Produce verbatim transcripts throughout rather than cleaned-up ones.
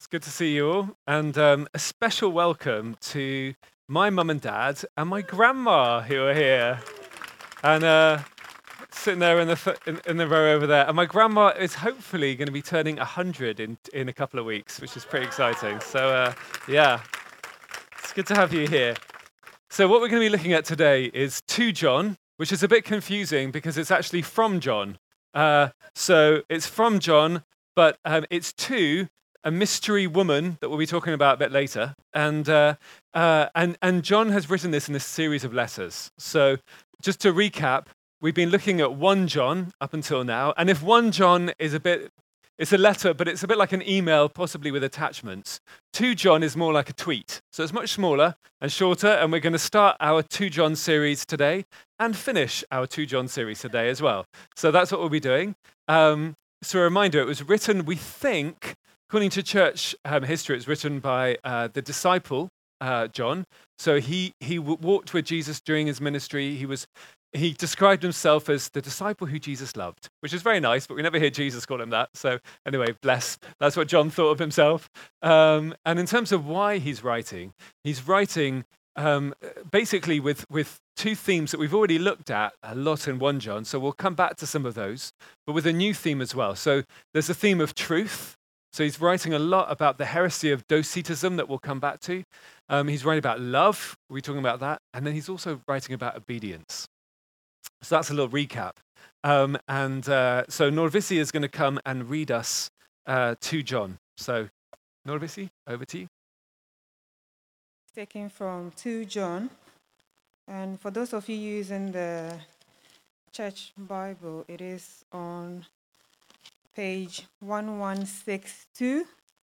It's good to see you all, and um, a special welcome to my mum and dad and my grandma who are here, and uh, sitting there in the f- in, in the row over there. And my grandma is hopefully going to be turning a hundred in in a couple of weeks, which is pretty exciting. So uh, yeah, it's good to have you here. So what we're going to be looking at today is two John, which is a bit confusing because it's actually from John. Uh, so it's from John, but um, it's to a mystery woman that we'll be talking about a bit later. And, uh, uh, and, and John has written this in a series of letters. So just to recap, we've been looking at one John up until now. And if one John is a bit, it's a letter, but it's a bit like an email, possibly with attachments. two John is more like a tweet. So it's much smaller and shorter. And we're going to start our two John series today and finish our two John series today as well. So that's what we'll be doing. Um, so a reminder, it was written, we think, according to church um, history, it was written by uh, the disciple, uh, John. So he, he w- walked with Jesus during his ministry. He was he described himself as the disciple who Jesus loved, which is very nice, but we never hear Jesus call him that. So anyway, bless. That's what John thought of himself. Um, and in terms of why he's writing, he's writing um, basically with, with two themes that we've already looked at a lot in First John. So we'll come back to some of those, but with a new theme as well. So there's a theme of truth. So he's writing a lot about the heresy of Docetism that we'll come back to. Um, he's writing about love. We're talking about that. And then he's also writing about obedience. So that's a little recap. Um, and uh, so Norvisi is going to come and read us uh, to John. So Norvisi, over to you. Taken from Second John. And for those of you using the church Bible, it is on page eleven sixty-two,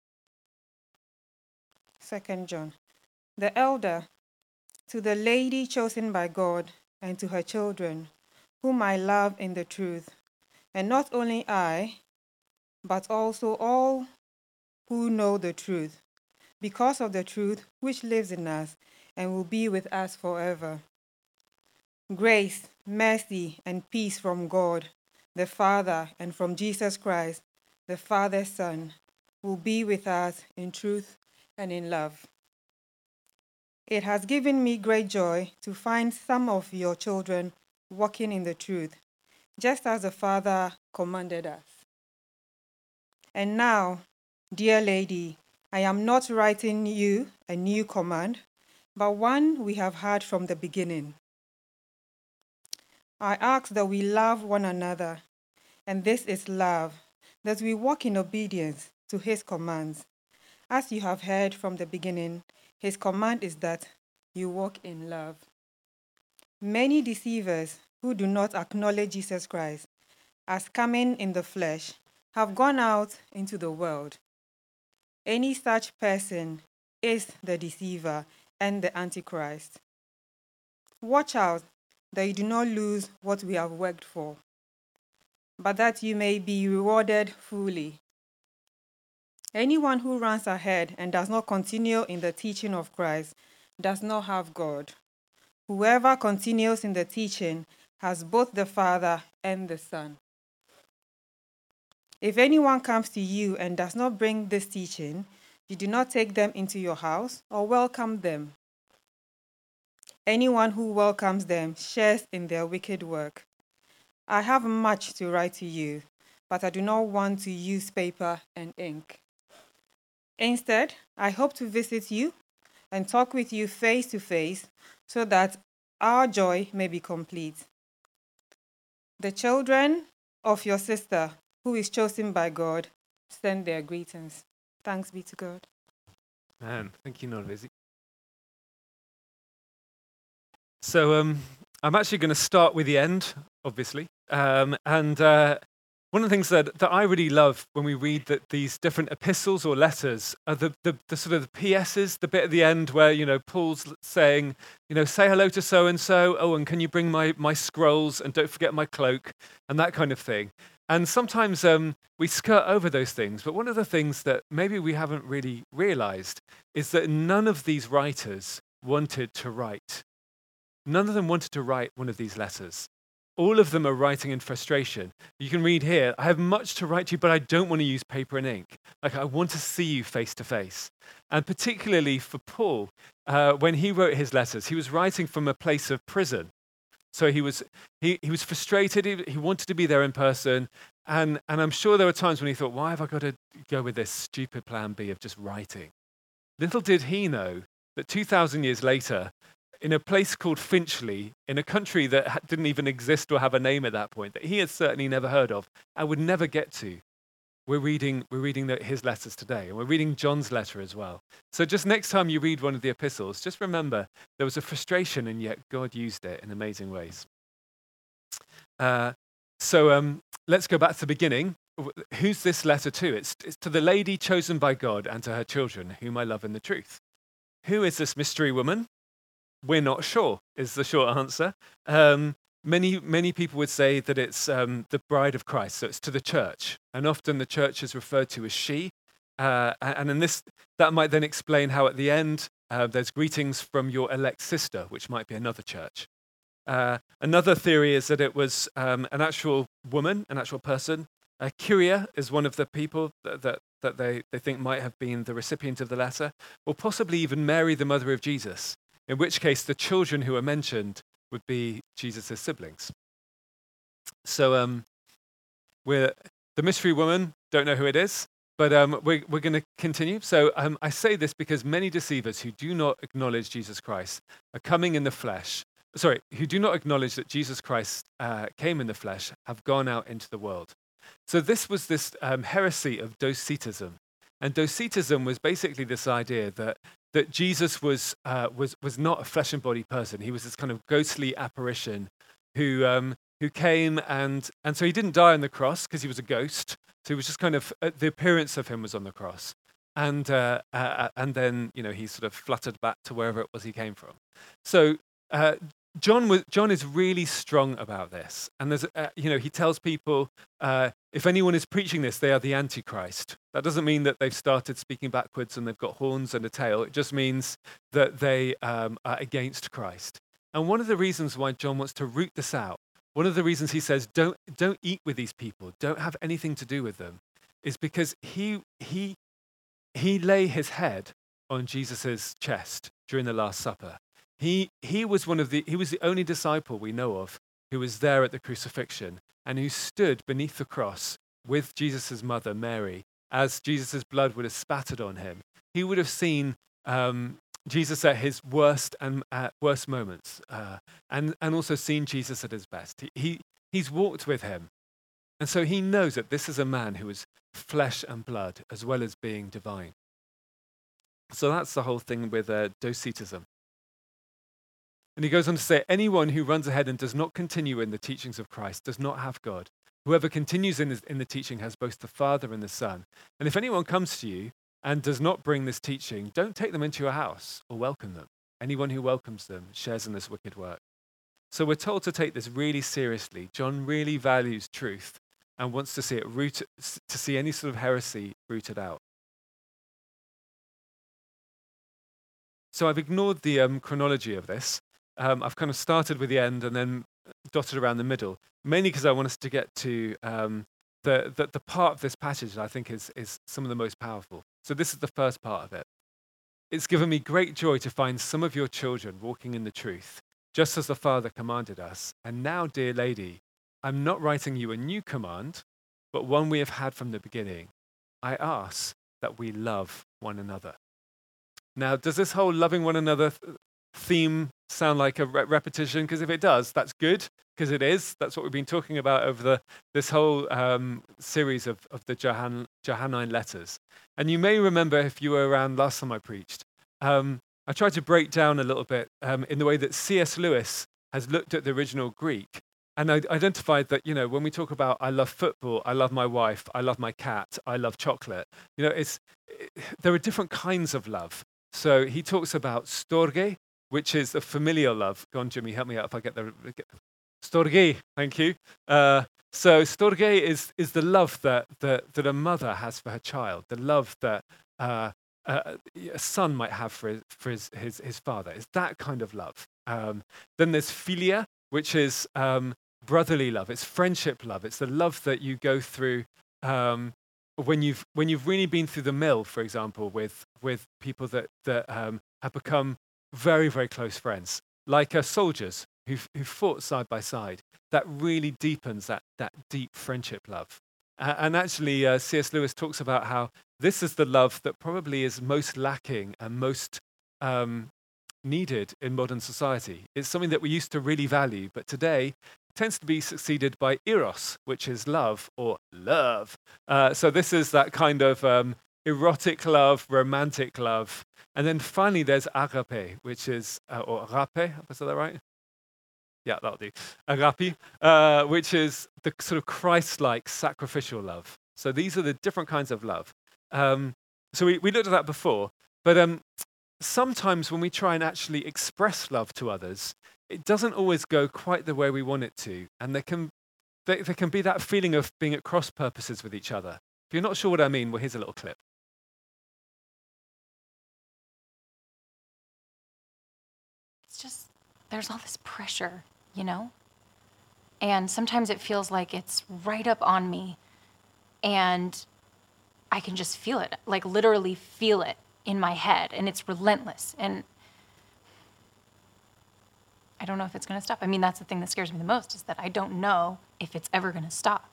Second John. The elder, to the lady chosen by God, and to her children, whom I love in the truth, and not only I, but also all who know the truth, because of the truth which lives in us and will be with us forever. Grace, mercy, and peace from God, the Father, and from Jesus Christ, the Father's Son, will be with us in truth and in love. It has given me great joy to find some of your children walking in the truth, just as the Father commanded us. And now, dear lady, I am not writing you a new command, but one we have had from the beginning. I ask that we love one another, and this is love, that we walk in obedience to his commands. As you have heard from the beginning, his command is that you walk in love. Many deceivers who do not acknowledge Jesus Christ as coming in the flesh have gone out into the world. Any such person is the deceiver and the Antichrist. Watch out that you do not lose what we have worked for, but that you may be rewarded fully. Anyone who runs ahead and does not continue in the teaching of Christ does not have God. Whoever continues in the teaching has both the Father and the Son. If anyone comes to you and does not bring this teaching, you do not take them into your house or welcome them. Anyone who welcomes them shares in their wicked work. I have much to write to you, but I do not want to use paper and ink. Instead, I hope to visit you and talk with you face to face so that our joy may be complete. The children of your sister, who is chosen by God, send their greetings. Thanks be to God. Man, thank you, Norvisi. So um, I'm actually going to start with the end, obviously. Um, and uh, one of the things that, that I really love when we read that these different epistles or letters are the, the, the sort of the P S's, the bit at the end where, you know, Paul's saying, you know, say hello to so-and-so. Oh, and can you bring my, my scrolls and don't forget my cloak and that kind of thing. And sometimes um, we skirt over those things. But one of the things that maybe we haven't really realized is that none of these writers wanted to write. None of them wanted to write one of these letters. all of them are writing in frustration. You can read here, I have much to write to you, but I don't want to use paper and ink. Like, I want to see you face to face. And particularly for Paul, uh, when he wrote his letters, he was writing from a place of prison. So he was he, he was frustrated. He, he wanted to be there in person. And, and I'm sure there were times when he thought, why have I got to go with this stupid plan B of just writing? Little did he know that two thousand years later, in a place called Finchley, in a country that ha- didn't even exist or have a name at that point, that he had certainly never heard of and would never get to, we're reading, we're reading the, his letters today, and we're reading John's letter as well. So just next time you read one of the epistles, just remember there was a frustration, and yet God used it in amazing ways. Uh, so um, let's go back to the beginning. Who's this letter to? It's, it's to the lady chosen by God and to her children, whom I love in the truth. Who is this mystery woman? We're not sure, is the short answer. Um, many, many people would say that it's um, the bride of Christ, so it's to the church. And often the church is referred to as she. Uh, and in this, that might then explain how at the end uh, there's greetings from your elect sister, which might be another church. Uh, another theory is that it was um, an actual woman, an actual person. Uh, Kyria is one of the people that, that, that they, they think might have been the recipient of the letter, or possibly even Mary, the mother of Jesus, in which case the children who are mentioned would be Jesus' siblings. So um, we're the mystery woman, don't know who it is, but um, we're, we're going to continue. So um, I say this because many deceivers who do not acknowledge Jesus Christ are coming in the flesh, sorry, who do not acknowledge that Jesus Christ uh, came in the flesh, have gone out into the world. So this was this um, heresy of Docetism. And Docetism was basically this idea that that Jesus was uh, was was not a flesh and body person. He was this kind of ghostly apparition who um, who came and and so he didn't die on the cross because he was a ghost. So he was just kind of uh, the appearance of him was on the cross, and uh, uh, and then you know he sort of fluttered back to wherever it was he came from. So. Uh, John was, John is really strong about this, and there's uh, you know he tells people uh, if anyone is preaching this, they are the Antichrist. That doesn't mean that they've started speaking backwards and they've got horns and a tail. It just means that they um, are against Christ. And one of the reasons why John wants to root this out, one of the reasons he says don't don't eat with these people, don't have anything to do with them, is because he he he lay his head on Jesus's chest during the Last Supper. He, he was one of the, he was the only disciple we know of who was there at the crucifixion and who stood beneath the cross with Jesus' mother, Mary, as Jesus' blood would have spattered on him. He would have seen um, Jesus at his worst and uh, worst moments, uh, and, and also seen Jesus at his best. He, he, he's walked with him. And so he knows that this is a man who is flesh and blood as well as being divine. So that's the whole thing with uh, Docetism. And he goes on to say, anyone who runs ahead and does not continue in the teachings of Christ does not have God. Whoever continues in, his, in the teaching has both the Father and the Son. And if anyone comes to you and does not bring this teaching, don't take them into your house or welcome them. Anyone who welcomes them shares in this wicked work. So we're told to take this really seriously. John really values truth and wants to see it root, to see any sort of heresy rooted out. So I've ignored the um, chronology of this. Um, I've kind of started with the end and then dotted around the middle, mainly because I want us to get to um, the, the the part of this passage that I think is, is some of the most powerful. So this is the first part of it. It's given me great joy to find some of your children walking in the truth, just as the Father commanded us. And now, dear lady, I'm not writing you a new command, but one we have had from the beginning. I ask that we love one another. Now, does this whole loving one another th- theme sound like a re- repetition? Because if it does, that's good, because it is. That's what we've been talking about over the this whole um, series of, of the Johann, Johannine letters. And you may remember, if you were around last time I preached, um, I tried to break down a little bit um, in the way that C S Lewis has looked at the original Greek. And I identified that, you know, when we talk about I love football, I love my wife, I love my cat, I love chocolate, you know, it's it, there are different kinds of love. So he talks about storge, which is the familial love. Go on, Jimmy, help me out if I get the... Get, storge, thank you. Uh, so storge is is the love that, that, that a mother has for her child, the love that uh, uh, a son might have for his, for his, his, his father. It's that kind of love. Um, then there's philia, which is um, brotherly love, it's friendship love, it's the love that you go through um, when you've when you've really been through the mill, for example, with with people that that um, have become very very close friends, like uh, soldiers who who fought side by side. That really deepens that that deep friendship love. Uh, and actually, uh, C S. Lewis talks about how this is the love that probably is most lacking and most um, needed in modern society. It's something that we used to really value, but today tends to be succeeded by eros, which is love or love. Uh, so this is that kind of um, erotic love, romantic love. And then finally there's agape, which is, uh, or agape, have I said that right? Yeah, that'll do. Agape, uh, which is the sort of Christ-like sacrificial love. So these are the different kinds of love. Um, so we, we looked at that before, but um, sometimes when we try and actually express love to others, it doesn't always go quite the way we want it to. And there can, there, there can be that feeling of being at cross purposes with each other. If you're not sure what I mean, well, here's a little clip. It's just, there's all this pressure, you know? And sometimes it feels like it's right up on me. And I can just feel it, like literally feel it in my head. And it's relentless. And I don't know if it's going to stop. I mean, that's the thing that scares me the most, is that I don't know if it's ever going to stop.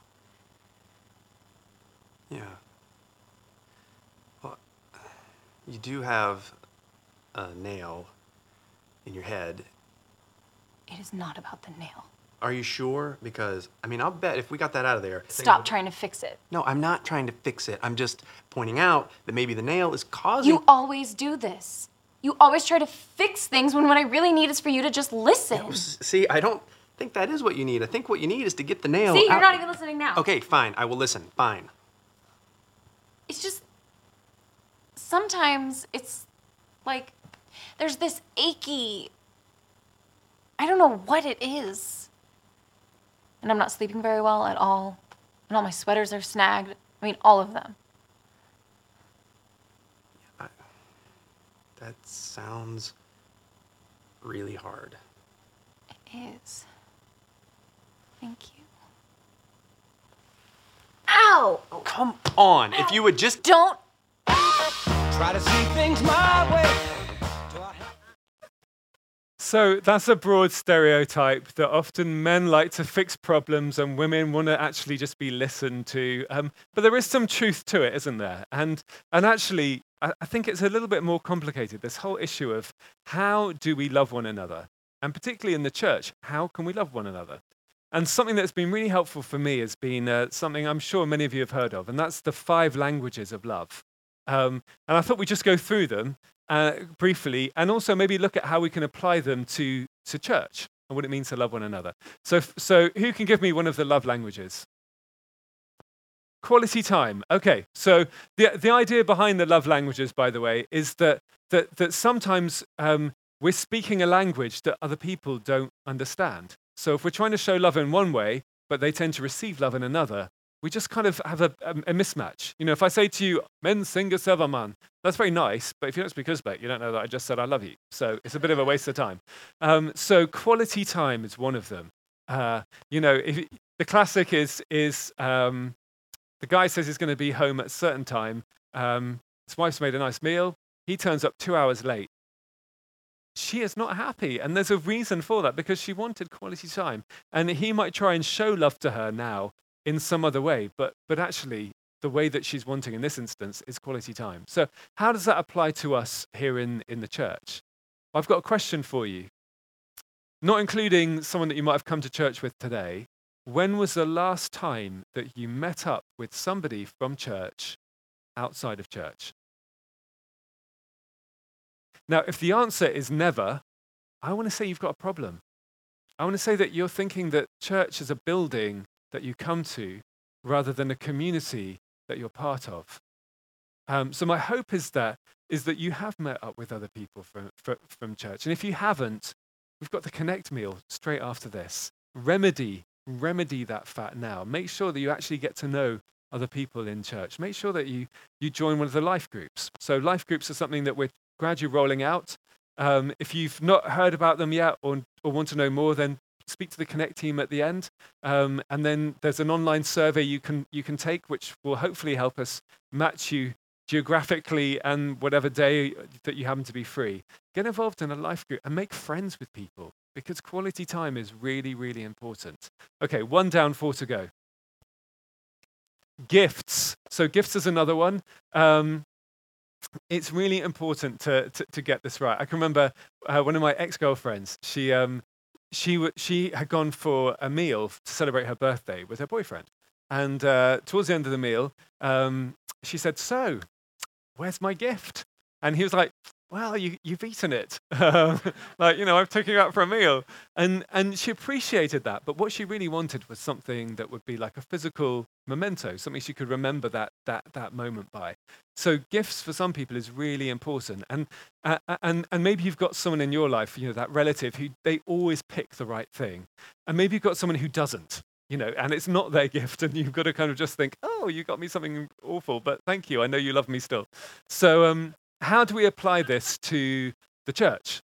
Yeah. Well, you do have a nail in your head. It is not about the nail. Are you sure? Because, I mean, I'll bet if we got that out of there... Stop trying to fix it. No, I'm not trying to fix it. I'm just pointing out that maybe the nail is causing... You always do this. You always try to fix things when what I really need is for you to just listen. No, see, I don't think that is what you need. I think what you need is to get the nail See, you're out. not even listening now. Okay, fine. I will listen. Fine. It's just... Sometimes it's like there's this achy... I don't know what it is. And I'm not sleeping very well at all. And all my sweaters are snagged. I mean, all of them. I, that sounds really hard. It is. Thank you. Ow! Oh, come on. If you would just... Don't... Try to see things my way. So that's a broad stereotype that often men like to fix problems and women want to actually just be listened to. Um, but there is some truth to it, isn't there? And and actually, I, I think it's a little bit more complicated, this whole issue of how do we love one another? And particularly in the church, how can we love one another? And something that's been really helpful for me has been uh, something I'm sure many of you have heard of, and that's the five languages of love. Um, and I thought we'd just go through them uh, briefly, and also maybe look at how we can apply them to, to church and what it means to love one another. So, so who can give me one of the love languages? Quality time. Okay, so the, the idea behind the love languages, by the way, is that, that, that sometimes um, we're speaking a language that other people don't understand. So if we're trying to show love in one way, but they tend to receive love in another, we just kind of have a, a, a mismatch. You know, if I say to you, men sing a man, that's very nice, but if you don't speak Uzbek, you don't know that I just said I love you. So it's a bit of a waste of time. Um, so quality time is one of them. Uh, you know, if, the classic is, is um, the guy says he's going to be home at a certain time. Um, his wife's made a nice meal. He turns up two hours late. She is not happy, and there's a reason for that, because she wanted quality time. And he might try and show love to her now in some other way, but but actually the way that she's wanting in this instance is quality time. So how does that apply to us here in, in the church? I've got a question for you, not including someone that you might have come to church with today. When was the last time that you met up with somebody from church outside of church? Now, if the answer is never, I want to say you've got a problem. I want to say that you're thinking that church is a building that you come to rather than a community that you're part of. Um, so my hope is that is that you have met up with other people from, from, from church. And if you haven't, we've got the Connect meal straight after this. Remedy, remedy that fat now. Make sure that you actually get to know other people in church. Make sure that you, you join one of the life groups. So life groups are something that we're gradually rolling out. Um, if you've not heard about them yet or, or want to know more, then speak to the Connect team at the end. Um, and then there's an online survey you can you can take, which will hopefully help us match you geographically and whatever day that you happen to be free. Get involved in a life group and make friends with people, because quality time is really, really important. Okay, one down, four to go. Gifts. So gifts is another one. Um, it's really important to, to to get this right. I can remember uh, one of my ex-girlfriends. She um she w- she had gone for a meal to celebrate her birthday with her boyfriend, and uh, towards the end of the meal, um, she said, "So, where's my gift?" And he was like, "Well, you, you've eaten it. Um, like, you know, I've taken you out for a meal." And and she appreciated that. But what she really wanted was something that would be like a physical memento, something she could remember that that that moment by. So gifts for some people is really important. And uh, and and maybe you've got someone in your life, you know, that relative who they always pick the right thing. And maybe you've got someone who doesn't. You know, and it's not their gift, and you've got to kind of just think, "Oh, you got me something awful, but thank you. I know you love me still." So, um, how do we apply this to the church?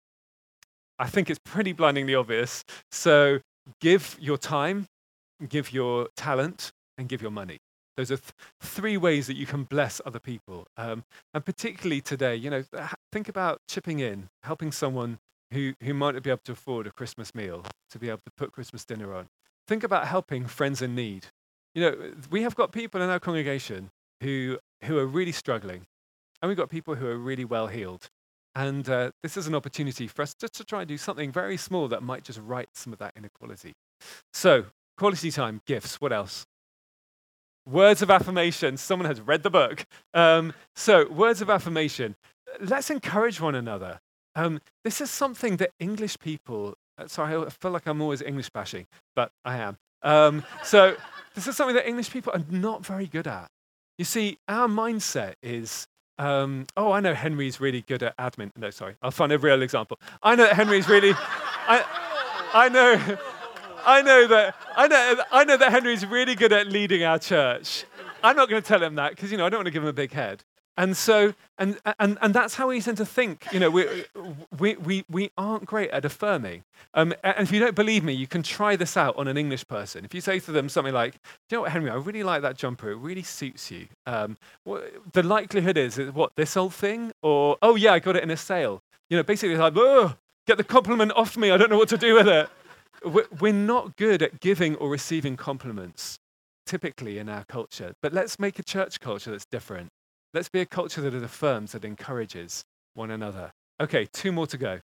I think it's pretty blindingly obvious. So, give your time, give your talent, and give your money. Those are th- three ways that you can bless other people. Um, and particularly today, you know, th- think about chipping in, helping someone who who might not be able to afford a Christmas meal to be able to put Christmas dinner on. Think about helping friends in need. You know, we have got people in our congregation who who are really struggling, and we've got people who are really well healed. And uh, this is an opportunity for us just to try and do something very small that might just right some of that inequality. So, quality time, gifts. What else? Words of affirmation. Someone has read the book. Um, so, words of affirmation. Let's encourage one another. Um, this is something that English people. Uh, sorry, I feel like I'm always English bashing, but I am. Um, so, this is something that English people are not very good at. You see, our mindset is, um, oh, I know Henry's really good at admin. No, sorry, I'll find a real example. I know that Henry's really, I, I know. I know that I know I know that Henry's really good at leading our church. I'm not going to tell him that because you know I don't want to give him a big head. And so and and and that's how we tend to think. You know, we we we we aren't great at affirming. Um, and if you don't believe me, you can try this out on an English person. If you say to them something like, "Do you know what, Henry? I really like that jumper. It really suits you." Um, what, the likelihood is, is what, this old thing, or oh yeah, I got it in a sale. You know, basically it's like, oh, get the compliment off me. I don't know what to do with it. We're not good at giving or receiving compliments, typically in our culture. But let's make a church culture that's different. Let's be a culture that affirms, that encourages one another. Okay, two more to go.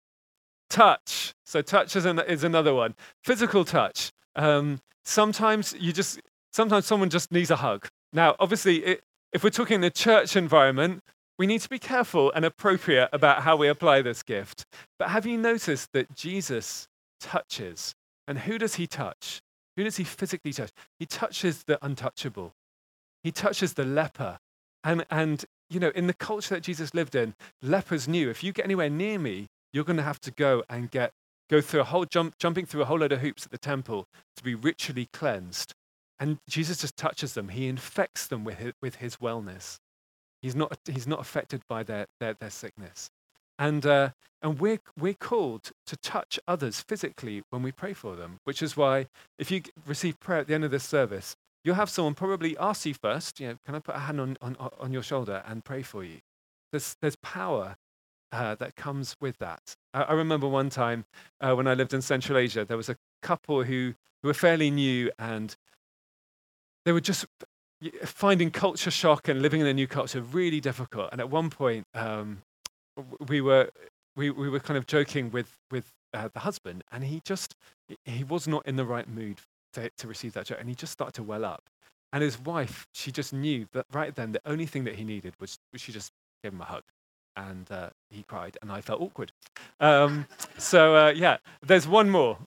Touch. So touch is, an, is another one. Physical touch. Um, sometimes you just, sometimes someone just needs a hug. Now, obviously, it, if we're talking in a church environment, we need to be careful and appropriate about how we apply this gift. But have you noticed that Jesus touches? And who does he touch? Who does he physically touch? He touches the untouchable. He touches the leper. And, and you know, in the culture that Jesus lived in, lepers knew, if you get anywhere near me, you're going to have to go and get go through a whole jump, jumping through a whole load of hoops at the temple to be ritually cleansed. And Jesus just touches them. He infects them with his, with his wellness. He's not he's not affected by their their, their sickness. And uh, and we're we're called to touch others physically when we pray for them, which is why if you receive prayer at the end of this service, you'll have someone probably ask you first, you know, can I put a hand on on, on your shoulder and pray for you? There's there's power uh, that comes with that. I, I remember one time uh, when I lived in Central Asia, there was a couple who who were fairly new, and they were just finding culture shock and living in a new culture really difficult. And at one point, um, we were we, we were kind of joking with with uh, the husband, and he just he was not in the right mood to, to receive that joke, and he just started to well up. And his wife, she just knew that right then the only thing that he needed was, was she just gave him a hug, and uh, he cried, and I felt awkward. Um, so uh, yeah, there's one more.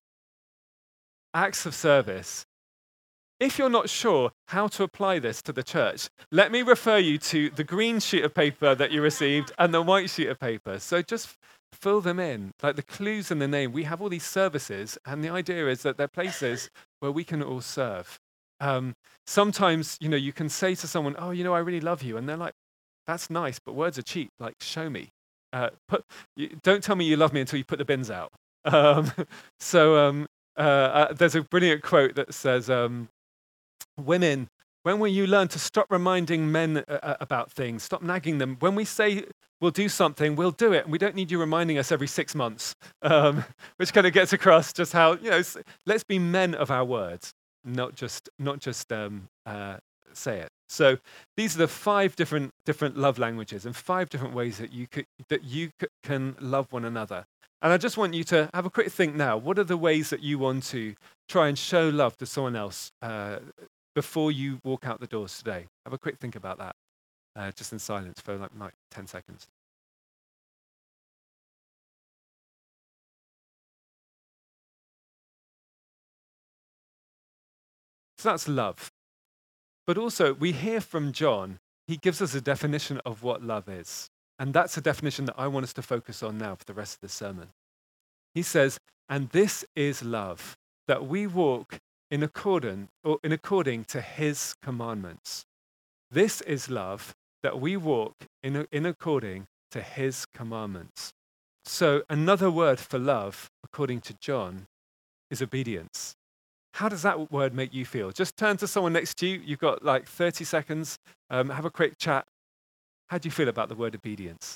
Acts of service. If you're not sure how to apply this to the church, let me refer you to the green sheet of paper that you received and the white sheet of paper. So just fill them in, like the clues in the name. We have all these services, and the idea is that they're places where we can all serve. Um, sometimes, you know, you can say to someone, "Oh, you know, I really love you," and they're like, "That's nice, but words are cheap. Like, show me. Uh, put, you, don't tell me you love me until you put the bins out." Um, so um, uh, uh, there's a brilliant quote that says, um, women, when will you learn to stop reminding men uh, uh, about things? Stop nagging them. When we say we'll do something, we'll do it. And we don't need you reminding us every six months, um, which kind of gets across just how, you know, s- let's be men of our words, not just, not just um, uh, say it. So these are the five different, different love languages and five different ways that you, could, that you c- can love one another. And I just want you to have a quick think now. What are the ways that you want to try and show love to someone else uh, before you walk out the doors today? Have a quick think about that, uh, just in silence for like, like ten seconds. So that's love. But also, we hear from John, he gives us a definition of what love is. And that's a definition that I want us to focus on now for the rest of the sermon. He says, and this is love, that we walk in accordance or in according to his commandments. This is love, that we walk in, in according to his commandments. So another word for love, according to John, is obedience. How does that word make you feel? Just turn to someone next to you. You've got like thirty seconds. Um, have a quick chat. How do you feel about the word obedience?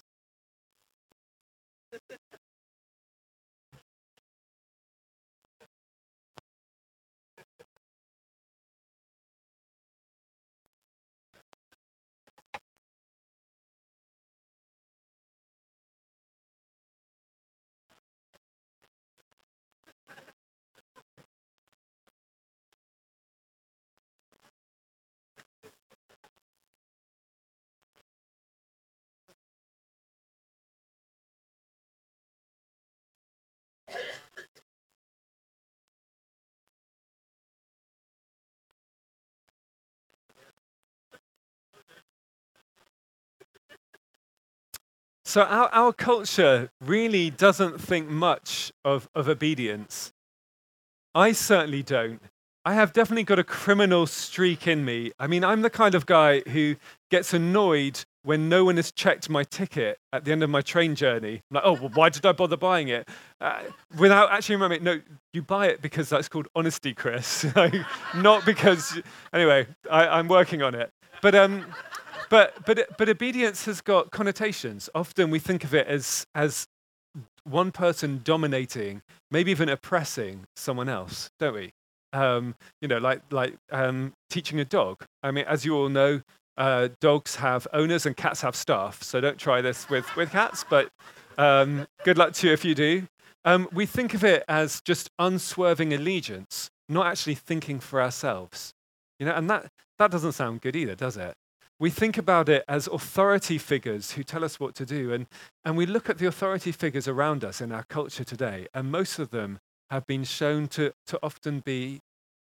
So our, our culture really doesn't think much of, of obedience. I certainly don't. I have definitely got a criminal streak in me. I mean, I'm the kind of guy who gets annoyed when no one has checked my ticket at the end of my train journey. I'm like, oh, well, why did I bother buying it? Uh, without actually remembering, no, you buy it because that's called honesty, Chris. Like, not because, anyway, I, I'm working on it. But, um, but, but, but obedience has got connotations. Often we think of it as, as one person dominating, maybe even oppressing someone else, don't we? Um, you know, like like um, teaching a dog. I mean, as you all know, uh, dogs have owners and cats have staff. So don't try this with with cats. But um, good luck to you if you do. Um, we think of it as just unswerving allegiance, not actually thinking for ourselves. You know, and that that doesn't sound good either, does it? We think about it as authority figures who tell us what to do, and and we look at the authority figures around us in our culture today, and most of them have been shown to, to often be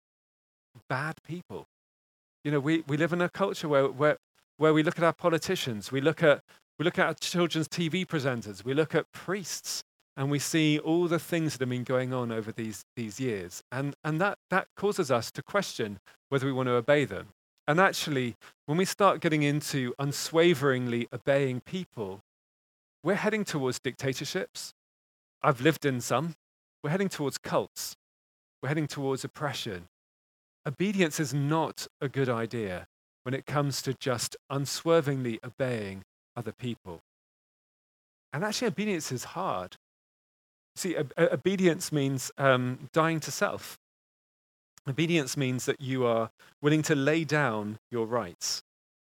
bad people. You know, we, we live in a culture where, where, where we look at our politicians, we look at, we look at our children's T V presenters, we look at priests, and we see all the things that have been going on over these, these years. And, and that, that causes us to question whether we want to obey them. And actually, when we start getting into unswaveringly obeying people, we're heading towards dictatorships. I've lived in some. We're heading towards cults. We're heading towards oppression. Obedience is not a good idea when it comes to just unswervingly obeying other people. And actually, obedience is hard. See, ob- obedience means um, dying to self. Obedience means that you are willing to lay down your rights.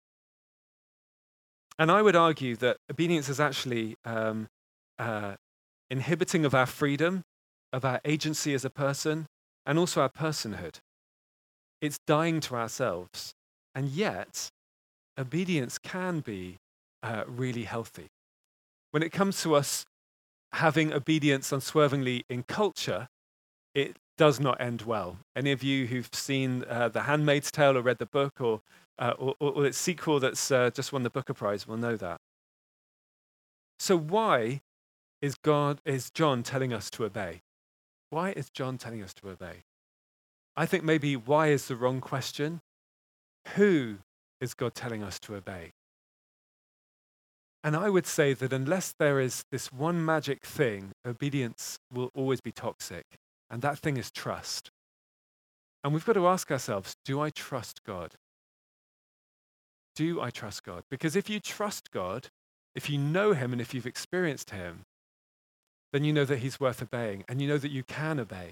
And I would argue that obedience is actually um, uh, inhibiting of our freedom, of our agency as a person, and also our personhood. It's dying to ourselves. And yet, obedience can be uh, really healthy. When it comes to us having obedience unswervingly in culture, it does not end well. Any of you who've seen uh, The Handmaid's Tale or read the book or, uh, or, or its sequel that's uh, just won the Booker Prize will know that. So why is God, is John telling us to obey? Why is John telling us to obey? I think maybe why is the wrong question. Who is God telling us to obey? And I would say that unless there is this one magic thing, obedience will always be toxic. And that thing is trust. And we've got to ask ourselves, do I trust God? Do I trust God? Because if you trust God, if you know him and if you've experienced him, then you know that he's worth obeying and you know that you can obey.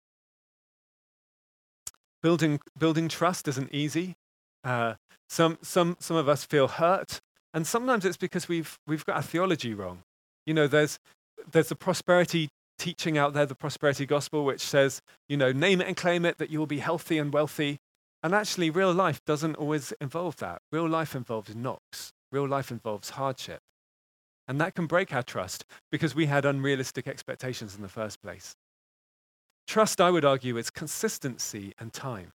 Building, building trust isn't easy. Uh, some, some, some of us feel hurt, and sometimes it's because we've, we've got our theology wrong. You know, there's, there's a prosperity teaching out there, the prosperity gospel, which says, you know, name it and claim it, that you will be healthy and wealthy. And actually, real life doesn't always involve that. Real life involves knocks. Real life involves hardship. And that can break our trust because we had unrealistic expectations in the first place. Trust, I would argue, is consistency and time.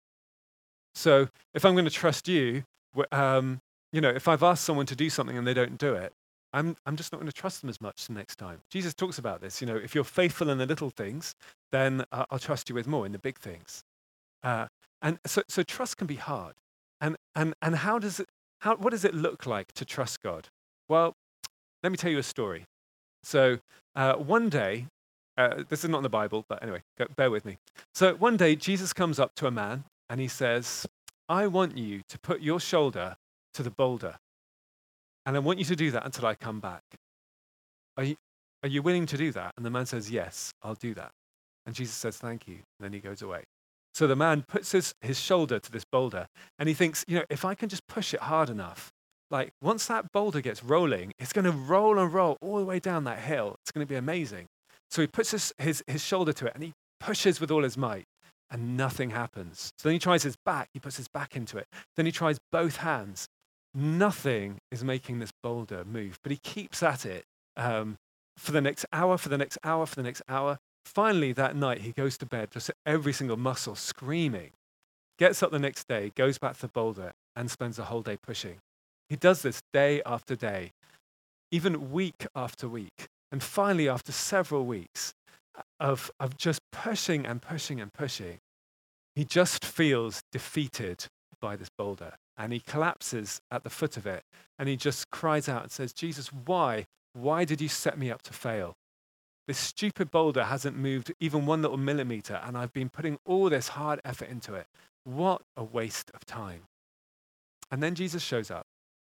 So if I'm going to trust you, um, you know, if I've asked someone to do something and they don't do it, I'm, I'm just not going to trust them as much the next time. Jesus talks about this. You know, if you're faithful in the little things, then uh, I'll trust you with more in the big things. Uh, and so, so trust can be hard. And, and, and how does it, how, what does it look like to trust God? Well, let me tell you a story. So uh, one day, uh, this is not in the Bible, but anyway, go, bear with me. So one day, Jesus comes up to a man and he says, I want you to put your shoulder to the boulder. And I want you to do that until I come back. Are you, are you willing to do that? And the man says, yes, I'll do that. And Jesus says, thank you. And then he goes away. So the man puts his, his shoulder to this boulder and he thinks, you know, if I can just push it hard enough, like once that boulder gets rolling, it's going to roll and roll all the way down that hill. It's going to be amazing. So he puts his, his, his shoulder to it and he pushes with all his might and nothing happens. So then he tries his back. He puts his back into it. Then he tries both hands. Nothing is making this boulder move, but he keeps at it um, for the next hour, for the next hour, for the next hour. Finally, that night, he goes to bed, just every single muscle screaming, gets up the next day, goes back to the boulder, and spends the whole day pushing. He does this day after day, even week after week. And finally, after several weeks of, of just pushing and pushing and pushing, he just feels defeated by this boulder. And he collapses at the foot of it. And he just cries out and says, Jesus, why? Why did you set me up to fail? This stupid boulder hasn't moved even one little millimeter, and I've been putting all this hard effort into it. What a waste of time. And then Jesus shows up.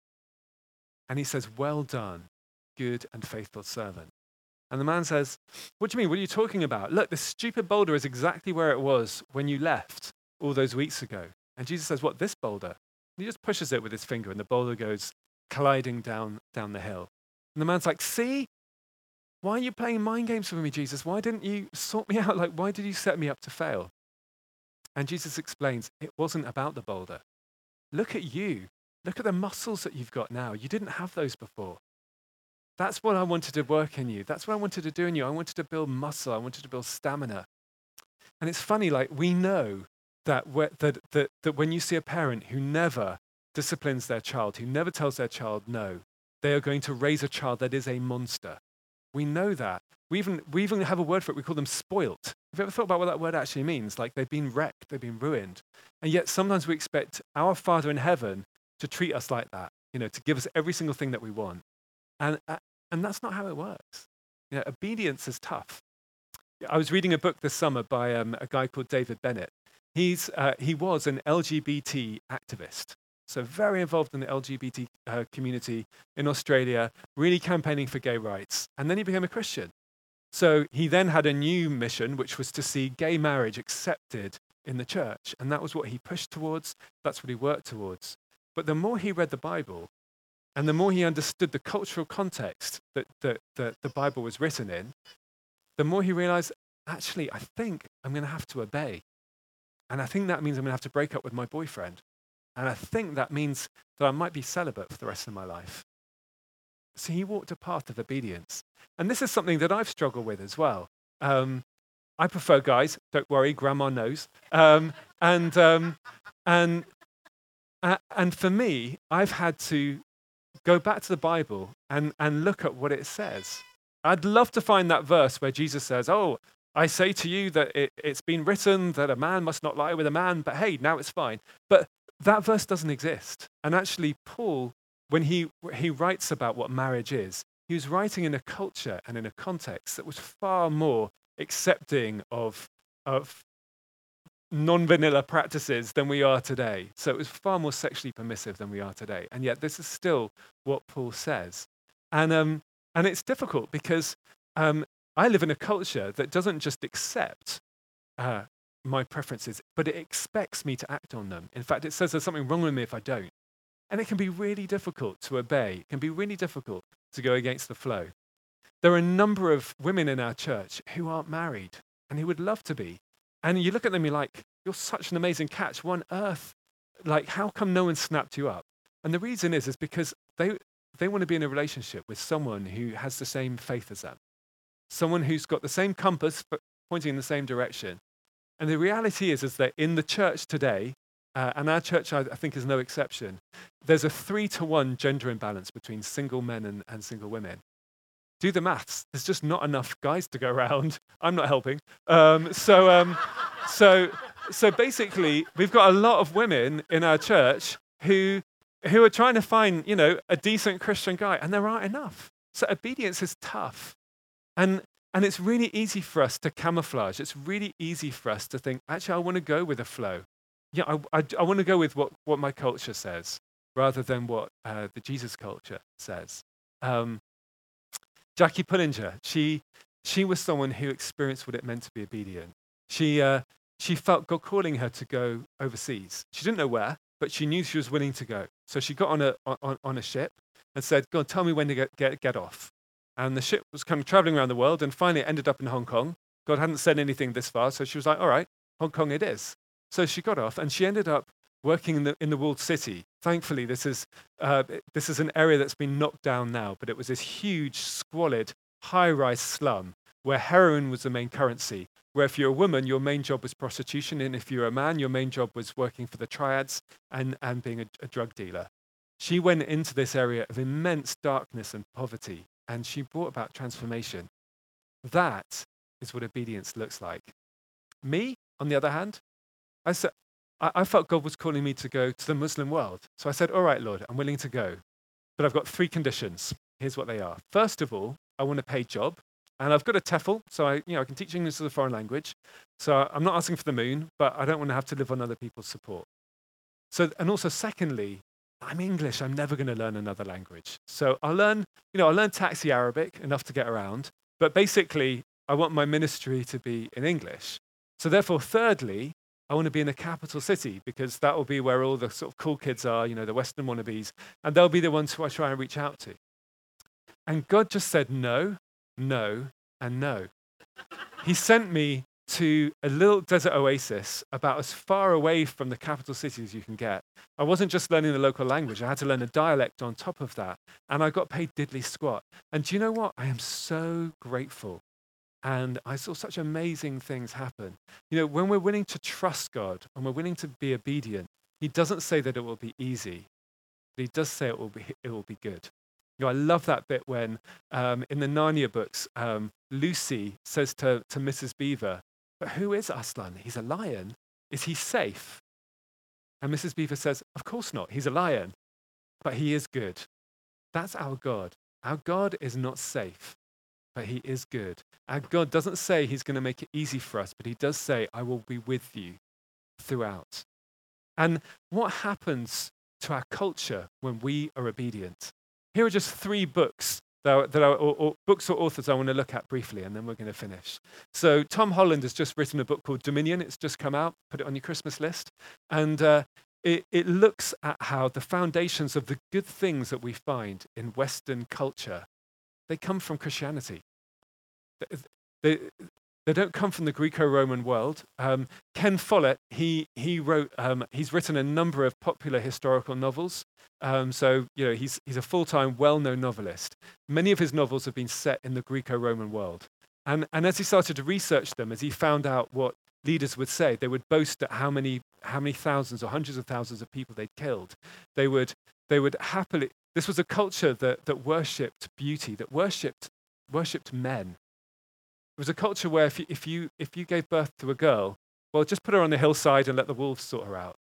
And he says, well done, good and faithful servant. And the man says, what do you mean? What are you talking about? Look, this stupid boulder is exactly where it was when you left all those weeks ago. And Jesus says, what, this boulder? He just pushes it with his finger and the boulder goes colliding down, down the hill. And the man's like, see? Why are you playing mind games with me, Jesus? Why didn't you sort me out? Like, why did you set me up to fail? And Jesus explains, it wasn't about the boulder. Look at you. Look at the muscles that you've got now. You didn't have those before. That's what I wanted to work in you. That's what I wanted to do in you. I wanted to build muscle. I wanted to build stamina. And it's funny, like, we know that, that, that, that when you see a parent who never disciplines their child, who never tells their child no, they are going to raise a child that is a monster. We know that. We even, we even have a word for it. We call them spoilt. Have you ever thought about what that word actually means? Like they've been wrecked, they've been ruined. And yet sometimes we expect our Father in heaven to treat us like that, you know, to give us every single thing that we want. And, uh, and that's not how it works. You know, obedience is tough. I was reading a book this summer by um, a guy called David Bennett. He's, uh, he was an L G B T activist. So very involved in the L G B T uh, community in Australia, really campaigning for gay rights. And then he became a Christian. So he then had a new mission, which was to see gay marriage accepted in the church. And that was what he pushed towards. That's what he worked towards. But the more he read the Bible, and the more he understood the cultural context that, that, that the Bible was written in, the more he realized, actually, I think I'm going to have to obey. And I think that means I'm going to have to break up with my boyfriend. And I think that means that I might be celibate for the rest of my life. So he walked a path of obedience. And this is something that I've struggled with as well. Um, I prefer guys, don't worry, grandma knows. Um, and, um, and, uh, and for me, I've had to go back to the Bible and, and look at what it says. I'd love to find that verse where Jesus says, oh, I say to you that it, it's been written that a man must not lie with a man, but hey, now it's fine. But that verse doesn't exist. And actually, Paul when he, he writes about what marriage is, he was writing in a culture and in a context that was far more accepting of, of non-vanilla practices than we are today. So it was far more sexually permissive than we are today. And yet this is still what Paul says. And, um, and it's difficult because um, I live in a culture that doesn't just accept uh, my preferences, but it expects me to act on them. In fact, it says there's something wrong with me if I don't. And it can be really difficult to obey. It can be really difficult to go against the flow. There are a number of women in our church who aren't married and who would love to be. And you look at them, you're like, you're such an amazing catch. What on earth? Like, how come no one snapped you up? And the reason is, is because they, they want to be in a relationship with someone who has the same faith as them. Someone who's got the same compass, but pointing in the same direction. And the reality is, is that in the church today, uh, and our church, I, I think, is no exception, there's a three to one gender imbalance between single men and, and single women. Do the maths. There's just not enough guys to go around. I'm not helping. Um, so, um, so, so basically, we've got a lot of women in our church who, who are trying to find, you know, a decent Christian guy, and there aren't enough. So obedience is tough, and and it's really easy for us to camouflage. It's really easy for us to think, actually, I want to go with the flow. Yeah, I, I, I want to go with what what my culture says, rather than what uh, the Jesus culture says. Um, Jackie Pullinger, she she was someone who experienced what it meant to be obedient. She uh, she felt God calling her to go overseas. She didn't know where, but she knew she was willing to go. So she got on a on, on a ship and said, "God, tell me when to get, get get off." And the ship was kind of traveling around the world, and finally it ended up in Hong Kong. God hadn't said anything this far, so she was like, "All right, Hong Kong it is." So she got off, and she ended up working in the in the walled city. Thankfully, this is uh, this is an area that's been knocked down now, but it was this huge, squalid, high-rise slum where heroin was the main currency. Where if you're a woman, your main job was prostitution, and if you're a man, your main job was working for the triads and and being a, a drug dealer. She went into this area of immense darkness and poverty, and she brought about transformation. That is what obedience looks like. Me, on the other hand, I said. I felt God was calling me to go to the Muslim world. So I said, all right, Lord, I'm willing to go. But I've got three conditions. Here's what they are. First of all, I want a paid job. And I've got a TEFL, so I, you know, I can teach English as a foreign language. So I'm not asking for the moon, but I don't want to have to live on other people's support. So, and also secondly, I'm English. I'm never going to learn another language. So I'll learn, you know, I'll learn Taxi Arabic, enough to get around. But basically, I want my ministry to be in English. So therefore, thirdly, I want to be in a capital city because that will be where all the sort of cool kids are, you know, the Western wannabes, and they'll be the ones who I try and reach out to. And God just said no, no, and no. He sent me to a little desert oasis about as far away from the capital city as you can get. I wasn't just learning the local language. I had to learn a dialect on top of that. And I got paid diddly squat. And do you know what? I am so grateful. And I saw such amazing things happen. You know, when we're willing to trust God, when we're willing to be obedient, he doesn't say that it will be easy, but he does say it will be, it will be good. You know, I love that bit when um, in the Narnia books, um, Lucy says to, to Missus Beaver, "But who is Aslan? He's a lion. Is he safe?" And Missus Beaver says, "Of course not. He's a lion, but he is good." That's our God. Our God is not safe, but he is good. Our God doesn't say he's going to make it easy for us, but he does say, "I will be with you throughout." And what happens to our culture when we are obedient? Here are just three books that are, that are or, or books or authors I want to look at briefly, and then we're going to finish. So Tom Holland has just written a book called Dominion. It's just come out. Put it on your Christmas list. And uh, it, it looks at how the foundations of the good things that we find in Western culture, they come from Christianity. They, they don't come from the Greco-Roman world. Um, Ken Follett, he he wrote, um, he's written a number of popular historical novels. Um, so you know he's he's a full-time, well-known novelist. Many of his novels have been set in the Greco-Roman world. And and as he started to research them, as he found out what leaders would say, they would boast at how many how many thousands or hundreds of thousands of people they'd killed. They would they would happily. This was a culture that that worshipped beauty, that worshipped worshipped men. It was a culture where if you, if you if you gave birth to a girl, well, just put her on the hillside and let the wolves sort her out.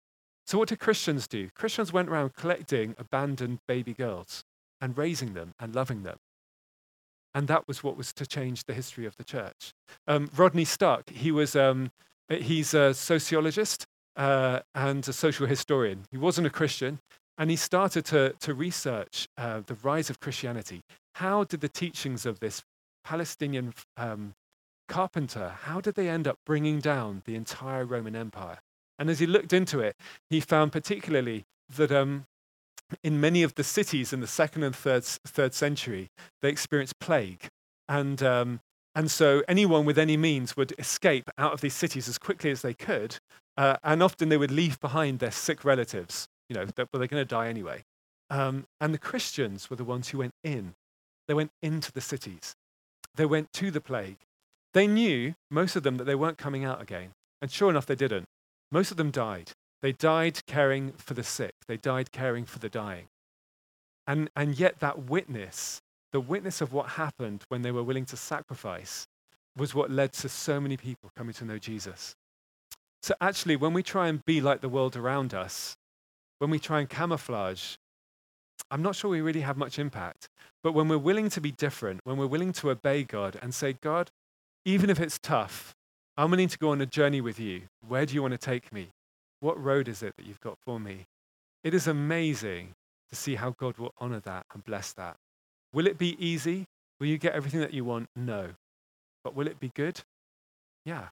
So what did Christians do? Christians went around collecting abandoned baby girls and raising them and loving them. And that was what was to change the history of the church. Um, Rodney Stark, he was, um, he's a sociologist uh, and a social historian. He wasn't a Christian, and he started to, to research uh, the rise of Christianity. How did the teachings of this Palestinian um, carpenter, how did they end up bringing down the entire Roman Empire? And as he looked into it, he found particularly that um, in many of the cities in the second and third, third century, they experienced plague. And, um, and so anyone with any means would escape out of these cities as quickly as they could. Uh, and often they would leave behind their sick relatives, you know, that, well, they're going to die anyway. Um, and the Christians were the ones who went in. They went into the cities. They went to the plague. They knew, most of them, that they weren't coming out again. And sure enough, they didn't. Most of them died. They died caring for the sick. They died caring for the dying. And, and yet that witness, the witness of what happened when they were willing to sacrifice, was what led to so many people coming to know Jesus. So actually, when we try and be like the world around us, when we try and camouflage, I'm not sure we really have much impact. But when we're willing to be different, when we're willing to obey God and say, God, even if it's tough, I'm willing to go on a journey with you. Where do you want to take me? What road is it that you've got for me? It is amazing to see how God will honor that and bless that. Will it be easy? Will you get everything that you want? No. But will it be good? Yeah.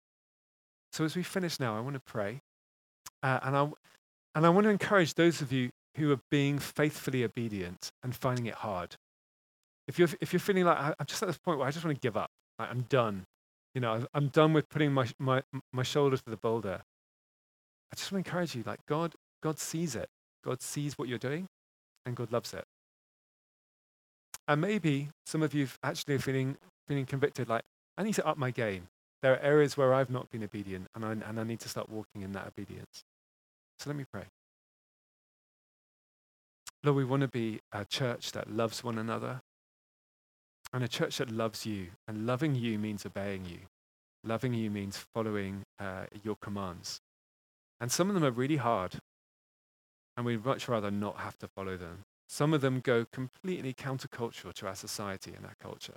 So as we finish now, I want to pray. Uh, and, I, and I want to encourage those of you who are being faithfully obedient and finding it hard. If you're, if you're feeling like, I- I'm just at this point where I just want to give up. Like, I'm done. You know, I'm done with putting my, my, my shoulder to the boulder. I just want to encourage you, like God, God sees it. God sees what you're doing, and God loves it. And maybe some of you actually are feeling, feeling convicted, like, I need to up my game. There are areas where I've not been obedient, and I, and I need to start walking in that obedience. So let me pray. Lord, we want to be a church that loves one another, and a church that loves you. And loving you means obeying you. Loving you means following uh, your commands. And some of them are really hard, and we'd much rather not have to follow them. Some of them go completely countercultural to our society and our culture.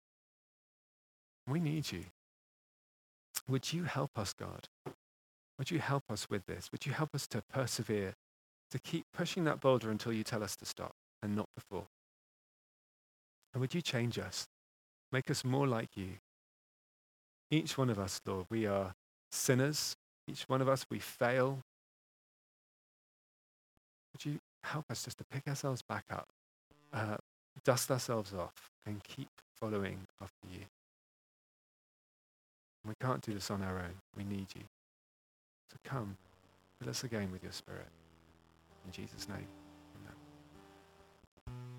We need you. Would you help us, God? Would you help us with this? Would you help us to persevere, to keep pushing that boulder until you tell us to stop and not before? And would you change us? Make us more like you. Each one of us, Lord, we are sinners. Each one of us, we fail. Would you help us just to pick ourselves back up, uh, dust ourselves off, and keep following after you? We can't do this on our own. We need you. So come, fill us again with your Spirit. In Jesus' name.